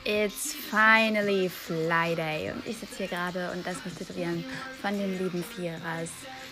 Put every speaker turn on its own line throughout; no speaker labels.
It's finally Friday und ich sitze hier gerade und lasse mich titrieren von den lieben Vierers.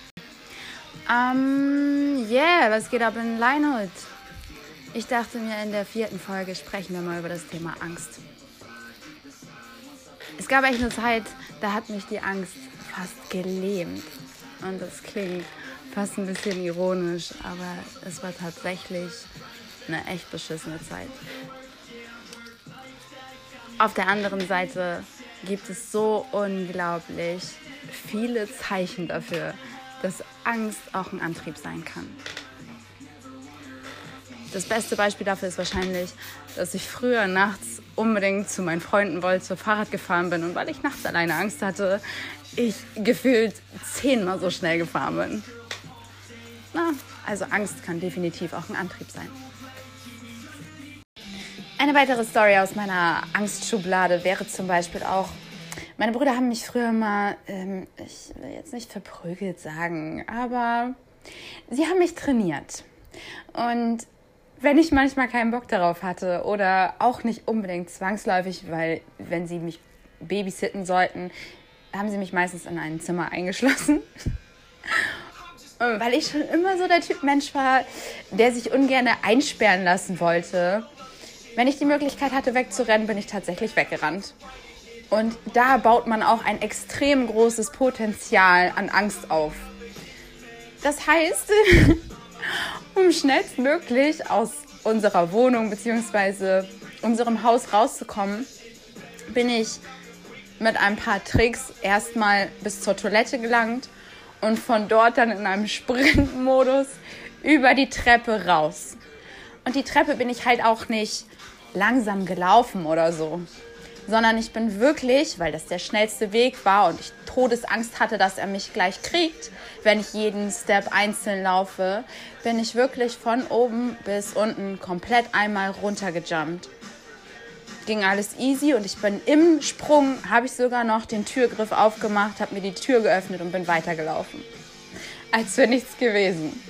Was geht ab in Leinhut? Ich dachte mir, in der 4. Folge sprechen wir mal über das Thema Angst. Es gab echt eine Zeit, da hat mich die Angst fast gelähmt. Und das klingt fast ein bisschen ironisch, aber es war tatsächlich eine echt beschissene Zeit. Auf der anderen Seite gibt es so unglaublich viele Zeichen dafür, dass Angst auch ein Antrieb sein kann. Das beste Beispiel dafür ist wahrscheinlich, dass ich früher nachts unbedingt zu meinen Freunden wollte, Fahrrad gefahren bin und weil ich nachts alleine Angst hatte, ich gefühlt 10-mal so schnell gefahren bin. Also Angst kann definitiv auch ein Antrieb sein. Eine weitere Story aus meiner Angstschublade wäre zum Beispiel auch, meine Brüder haben mich früher mal, ich will jetzt nicht verprügelt sagen, aber sie haben mich trainiert. Und wenn ich manchmal keinen Bock darauf hatte oder auch nicht unbedingt zwangsläufig, weil wenn sie mich babysitten sollten, haben sie mich meistens in ein Zimmer eingeschlossen. Weil ich schon immer so der Typ Mensch war, der sich ungern einsperren lassen wollte. Wenn ich die Möglichkeit hatte, wegzurennen, bin ich tatsächlich weggerannt. Und da baut man auch ein extrem großes Potenzial an Angst auf. Das heißt, um schnellstmöglich aus unserer Wohnung bzw. unserem Haus rauszukommen, bin ich mit ein paar Tricks erstmal bis zur Toilette gelangt und von dort dann in einem Sprintmodus über die Treppe raus. Und die Treppe bin ich halt auch nicht langsam gelaufen oder so, sondern ich bin wirklich, weil das der schnellste Weg war und ich Todesangst hatte, dass er mich gleich kriegt, wenn ich jeden Step einzeln laufe, bin ich wirklich von oben bis unten komplett einmal runtergejumpt. Ging alles easy und ich bin im Sprung, habe ich sogar noch den Türgriff aufgemacht, habe mir die Tür geöffnet und bin weitergelaufen. Als wäre nichts gewesen.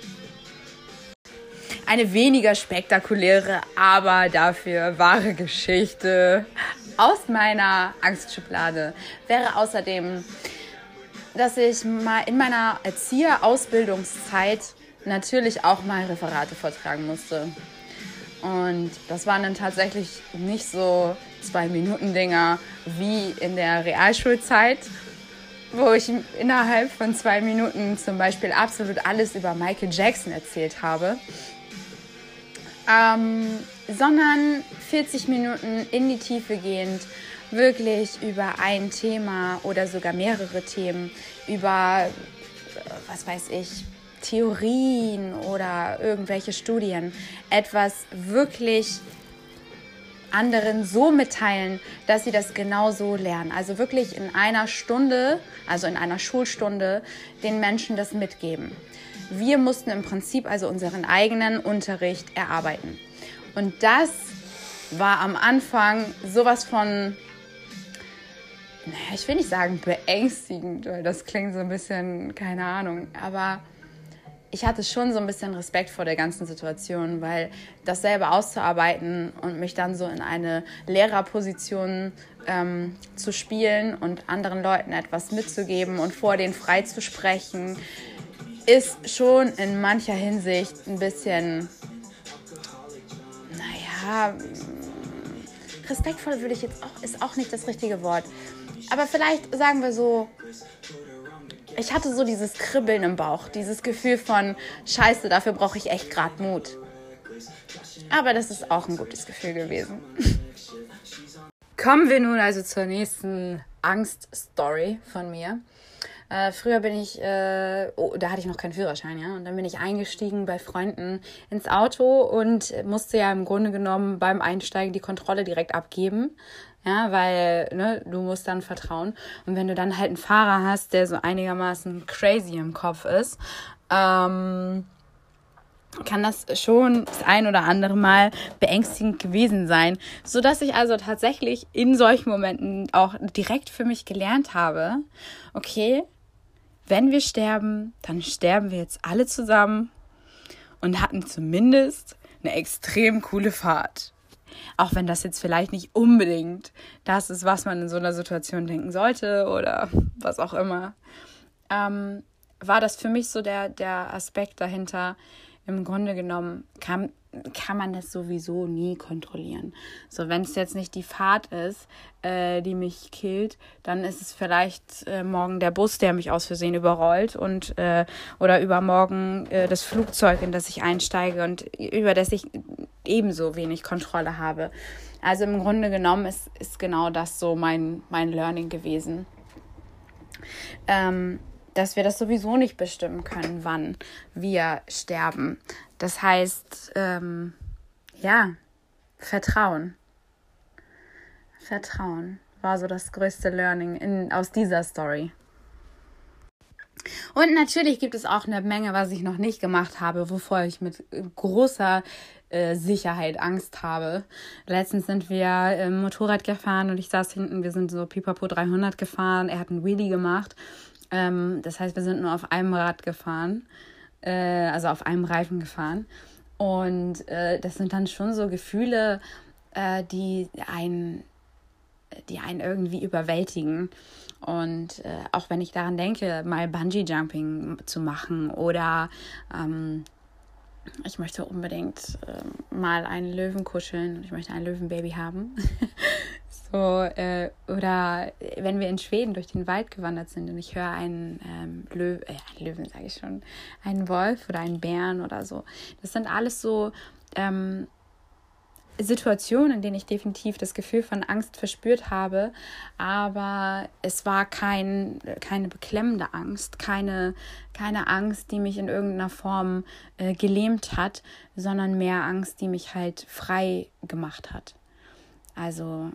Eine weniger spektakuläre, aber dafür wahre Geschichte aus meiner Angstschublade wäre außerdem, dass ich mal in meiner Erzieherausbildungszeit natürlich auch mal Referate vortragen musste. Und das waren dann tatsächlich nicht so 2-Minuten-Dinger wie in der Realschulzeit, wo ich innerhalb von 2 Minuten zum Beispiel absolut alles über Michael Jackson erzählt habe. Sondern 40 Minuten in die Tiefe gehend, wirklich über ein Thema oder sogar mehrere Themen, über, Theorien oder irgendwelche Studien, etwas wirklich anderen so mitteilen, dass sie das genau so lernen. Also wirklich in einer Stunde, also in einer Schulstunde, den Menschen das mitgeben. Wir mussten im Prinzip also unseren eigenen Unterricht erarbeiten. Und das war am Anfang sowas von, ich will nicht sagen beängstigend, weil das klingt so ein bisschen, keine Ahnung, aber ich hatte schon so ein bisschen Respekt vor der ganzen Situation, weil das selber auszuarbeiten und mich dann so in eine Lehrerposition zu spielen und anderen Leuten etwas mitzugeben und vor denen frei zu sprechen, ist schon in mancher Hinsicht ein bisschen, respektvoll würde ich jetzt auch, ist auch nicht das richtige Wort. Aber vielleicht sagen wir so, ich hatte so dieses Kribbeln im Bauch, dieses Gefühl von, Scheiße, dafür brauche ich echt gerade Mut. Aber das ist auch ein gutes Gefühl gewesen. Kommen wir nun also zur nächsten Angst-Story von mir. Früher bin ich, da hatte ich noch keinen Führerschein, ja, und dann bin ich eingestiegen bei Freunden ins Auto und musste ja im Grunde genommen beim Einsteigen die Kontrolle direkt abgeben, ja, weil, du musst dann vertrauen. Und wenn du dann halt einen Fahrer hast, der so einigermaßen crazy im Kopf ist, kann das schon das ein oder andere Mal beängstigend gewesen sein, sodass ich also tatsächlich in solchen Momenten auch direkt für mich gelernt habe, okay, wenn wir sterben, dann sterben wir jetzt alle zusammen und hatten zumindest eine extrem coole Fahrt. auch wenn das jetzt vielleicht nicht unbedingt das ist, was man in so einer Situation denken sollte oder was auch immer, war das für mich so der Aspekt dahinter. Im Grunde genommen kann man das sowieso nie kontrolliellen. So, wenn es jetzt nicht die Fahrt ist, die mich killt, dann ist es vielleicht morgen der Bus, der mich aus Versehen überrollt und oder übermorgen das Flugzeug, in das ich einsteige und über das ich ebenso wenig Kontrolle habe. Also im Grunde genommen ist genau das so mein Learning gewesen. Dass wir das sowieso nicht bestimmen können, wann wir sterben. Das heißt, Vertrauen. Vertrauen war so das größte Learning aus dieser Story. Und natürlich gibt es auch eine Menge, was ich noch nicht gemacht habe, wovor ich mit großer Sicherheit Angst habe. Letztens sind wir Motorrad gefahren und ich saß hinten, wir sind so Pipapo 300 gefahren, er hat einen Wheelie gemacht. Das heißt, wir sind nur auf einem Rad gefahren, also auf einem Reifen gefahren. Und das sind dann schon so Gefühle, die einen irgendwie überwältigen. Und auch wenn ich daran denke, mal Bungee-Jumping zu machen oder ich möchte unbedingt mal einen Löwen kuscheln und ich möchte ein Löwenbaby haben. Oder wenn wir in Schweden durch den Wald gewandert sind und ich höre einen Löwen, sage ich schon, einen Wolf oder einen Bären oder so. Das sind alles so Situationen, in denen ich definitiv das Gefühl von Angst verspürt habe, aber es war keine beklemmende Angst, keine Angst, die mich in irgendeiner Form gelähmt hat, sondern mehr Angst, die mich halt frei gemacht hat. Also,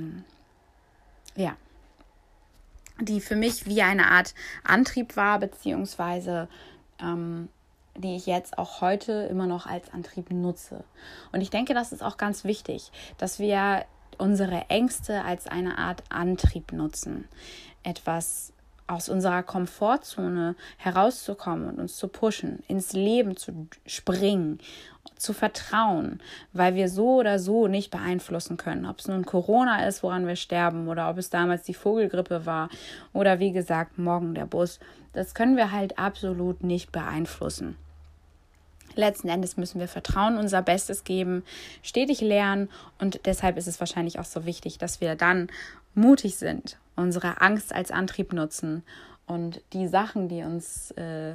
die für mich wie eine Art Antrieb war, beziehungsweise die ich jetzt auch heute immer noch als Antrieb nutze. Und ich denke, das ist auch ganz wichtig, dass wir unsere Ängste als eine Art Antrieb nutzen, etwas aus unserer Komfortzone herauszukommen und uns zu pushen, ins Leben zu springen, zu vertrauen, weil wir so oder so nicht beeinflussen können, ob es nun Corona ist, woran wir sterben, oder ob es damals die Vogelgrippe war oder wie gesagt morgen der Bus. Das können wir halt absolut nicht beeinflussen. Letzten Endes müssen wir vertrauen, unser Bestes geben, stetig lernen und deshalb ist es wahrscheinlich auch so wichtig, dass wir dann mutig sind, unsere Angst als Antrieb nutzen und die Sachen, die uns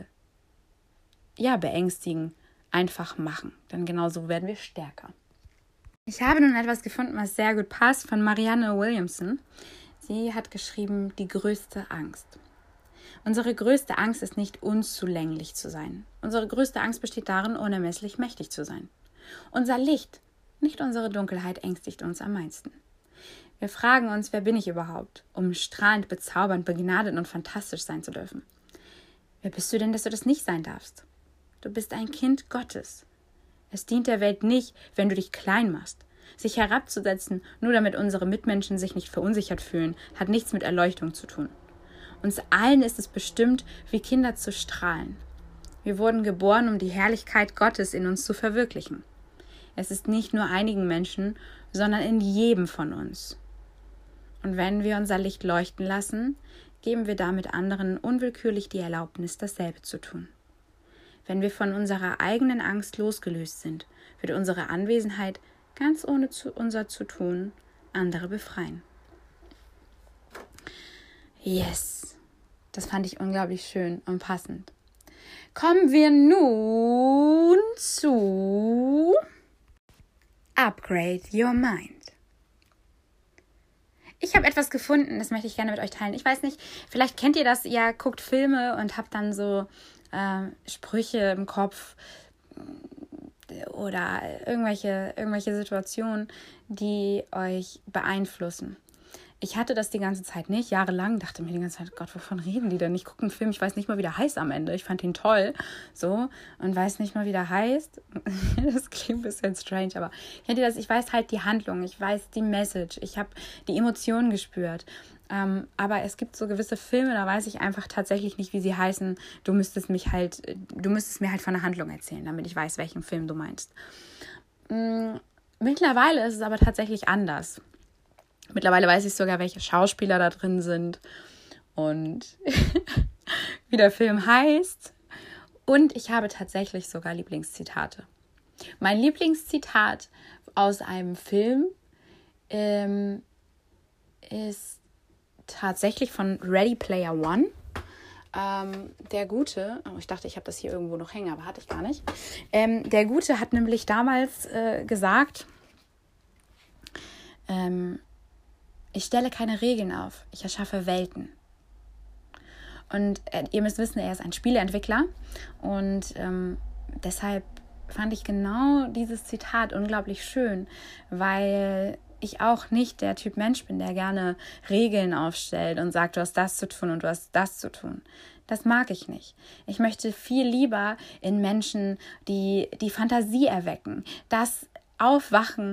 beängstigen, einfach machen. Denn genau so werden wir stärker. Ich habe nun etwas gefunden, was sehr gut passt, von Marianne Williamson. Sie hat geschrieben, die größte Angst. Unsere größte Angst ist nicht, unzulänglich zu sein. Unsere größte Angst besteht darin, unermesslich mächtig zu sein. Unser Licht, nicht unsere Dunkelheit, ängstigt uns am meisten. Wir fragen uns, wer bin ich überhaupt, um strahlend, bezaubernd, begnadet und fantastisch sein zu dürfen. Wer bist du denn, dass du das nicht sein darfst? Du bist ein Kind Gottes. Es dient der Welt nicht, wenn du dich klein machst. Sich herabzusetzen, nur damit unsere Mitmenschen sich nicht verunsichert fühlen, hat nichts mit Erleuchtung zu tun. Uns allen ist es bestimmt, wie Kinder zu strahlen. Wir wurden geboren, um die Herrlichkeit Gottes in uns zu verwirklichen. Es ist nicht nur einigen Menschen, sondern in jedem von uns. Und wenn wir unser Licht leuchten lassen, geben wir damit anderen unwillkürlich die Erlaubnis, dasselbe zu tun. Wenn wir von unserer eigenen Angst losgelöst sind, wird unsere Anwesenheit ganz ohne unser Zutun andere befreien. Yes, das fand ich unglaublich schön und passend. Kommen wir nun zu Upgrade Your Mind. Ich habe etwas gefunden, das möchte ich gerne mit euch teilen. Ich weiß nicht, vielleicht kennt ihr das, ihr guckt Filme und habt dann so Sprüche im Kopf oder irgendwelche Situationen, die euch beeinflussen. Ich hatte das die ganze Zeit nicht, jahrelang, dachte mir die ganze Zeit, Gott, wovon reden die denn? Ich gucke einen Film, ich weiß nicht mal, wie der heißt am Ende. Ich fand ihn toll, so, und weiß nicht mal, wie der heißt. Das klingt ein bisschen strange, aber kennt ihr das? Ich weiß halt die Handlung, ich weiß die Message, ich habe die Emotionen gespürt. Aber es gibt so gewisse Filme, da weiß ich einfach tatsächlich nicht, wie sie heißen. Du müsstest mir halt von der Handlung erzählen, damit ich weiß, welchen Film du meinst. Mittlerweile ist es aber tatsächlich anders. Mittlerweile weiß ich sogar, welche Schauspieler da drin sind und wie der Film heißt. Und ich habe tatsächlich sogar Lieblingszitate. Mein Lieblingszitat aus einem Film ist tatsächlich von Ready Player One. Der Gute, ich dachte, ich habe das hier irgendwo noch hängen, aber hatte ich gar nicht. Der Gute hat nämlich damals gesagt, ich stelle keine Regeln auf, ich erschaffe Welten. Und ihr müsst wissen, er ist ein Spieleentwickler und deshalb fand ich genau dieses Zitat unglaublich schön, weil ich auch nicht der Typ Mensch bin, der gerne Regeln aufstellt und sagt, du hast das zu tun und du hast das zu tun. Das mag ich nicht. Ich möchte viel lieber in Menschen, die Fantasie erwecken, das aufwecken,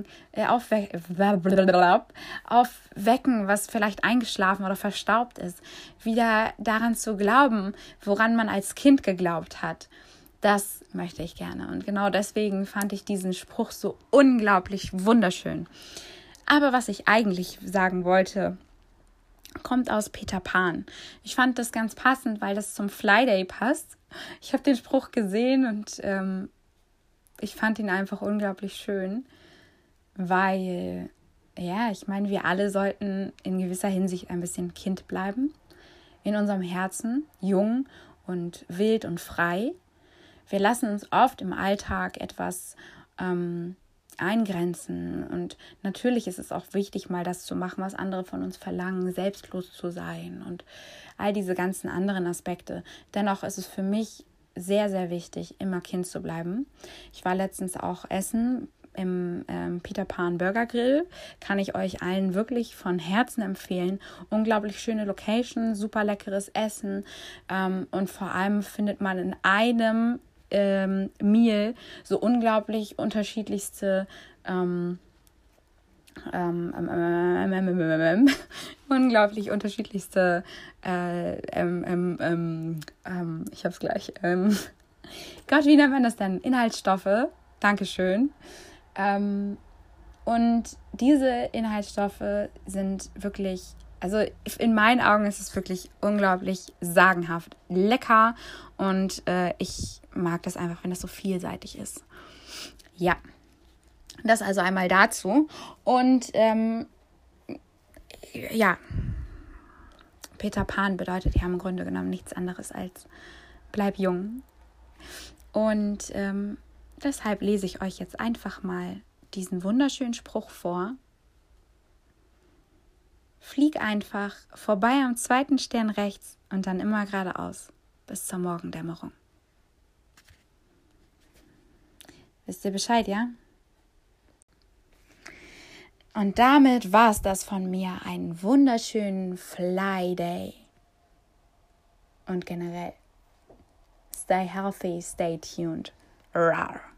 was vielleicht eingeschlafen oder verstaubt ist, wieder daran zu glauben, woran man als Kind geglaubt hat. Das möchte ich gerne. Und genau deswegen fand ich diesen Spruch so unglaublich wunderschön. Aber was ich eigentlich sagen wollte, kommt aus Peter Pan. Ich fand das ganz passend, weil das zum Fly-Day passt. Ich habe den Spruch gesehen und ich fand ihn einfach unglaublich schön, weil, ja, ich meine, wir alle sollten in gewisser Hinsicht ein bisschen Kind bleiben. In unserem Herzen, jung und wild und frei. Wir lassen uns oft im Alltag etwas eingrenzen und natürlich ist es auch wichtig, mal das zu machen, was andere von uns verlangen, selbstlos zu sein und all diese ganzen anderen Aspekte. Dennoch ist es für mich sehr, sehr wichtig, immer Kind zu bleiben. Ich war letztens auch essen im Peter Pan Burger Grill. Kann ich euch allen wirklich von Herzen empfehlen. Unglaublich schöne Location, super leckeres Essen und vor allem findet man in einem Meal so unglaublich unterschiedlichste ich hab's gleich. Gott, wie nennt man das denn? Inhaltsstoffe. Dankeschön. Und diese Inhaltsstoffe sind wirklich, also in meinen Augen ist es wirklich unglaublich sagenhaft lecker und ich mag das einfach, wenn das so vielseitig ist. Ja, das also einmal dazu. Und ja, Peter Pan bedeutet ja im Grunde genommen nichts anderes als bleib jung. Und deshalb lese ich euch jetzt einfach mal diesen wunderschönen Spruch vor. Flieg einfach vorbei am 2. Stern rechts und dann immer geradeaus bis zur Morgendämmerung. Wisst ihr Bescheid, ja? Und damit war es das von mir. Einen wunderschönen Fly Day. Und generell, stay healthy, stay tuned. Rawr.